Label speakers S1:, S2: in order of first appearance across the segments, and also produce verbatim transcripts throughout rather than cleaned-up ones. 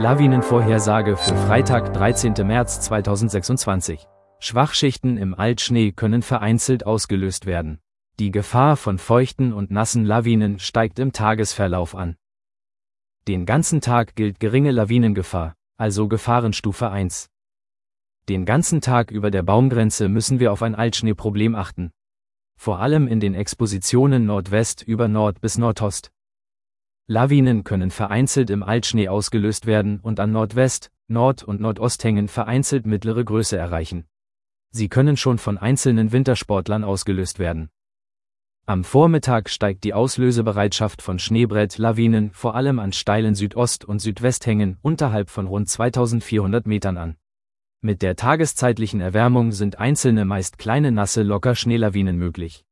S1: Lawinenvorhersage für Freitag, dreizehnten März zweitausendsechsundzwanzig. Schwachschichten im Altschnee können vereinzelt ausgelöst werden. Die Gefahr von feuchten und nassen Lawinen steigt im Tagesverlauf an. Den ganzen Tag gilt geringe Lawinengefahr, also Gefahrenstufe eins. Den ganzen Tag über der Baumgrenze müssen wir auf ein Altschneeproblem achten. Vor allem in den Expositionen Nordwest über Nord bis Nordost. Lawinen können vereinzelt im Altschnee ausgelöst werden und an Nordwest, Nord- und Nordosthängen vereinzelt mittlere Größe erreichen. Sie können schon von einzelnen Wintersportlern ausgelöst werden. Am Vormittag steigt die Auslösebereitschaft von Schneebrett-Lawinen vor allem an steilen Südost- und Südwesthängen unterhalb von rund zweitausendvierhundert Metern an. Mit der tageszeitlichen Erwärmung sind einzelne meist kleine nasse Locker-Schneelawinen möglich.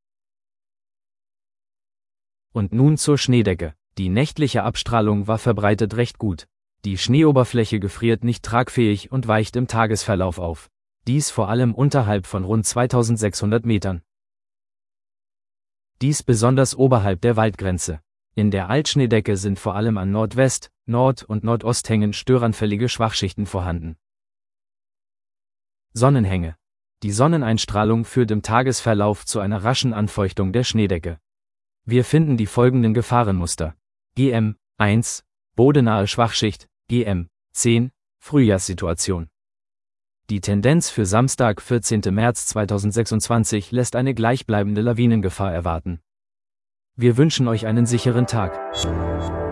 S1: Und nun zur Schneedecke. Die nächtliche Abstrahlung war verbreitet recht gut. Die Schneeoberfläche gefriert nicht tragfähig und weicht im Tagesverlauf auf. Dies vor allem unterhalb von rund zweitausendsechshundert Metern. Dies besonders oberhalb der Waldgrenze. In der Altschneedecke sind vor allem an Nordwest-, Nord- und Nordosthängen störanfällige Schwachschichten vorhanden. Sonnenhänge. Die Sonneneinstrahlung führt im Tagesverlauf zu einer raschen Anfeuchtung der Schneedecke. Wir finden die folgenden Gefahrenmuster. G M eins, bodenahe Schwachschicht, G M zehn, Frühjahrssituation. Die Tendenz für Samstag, vierzehnten März zweitausendsechsundzwanzig lässt eine gleichbleibende Lawinengefahr erwarten. Wir wünschen euch einen sicheren Tag.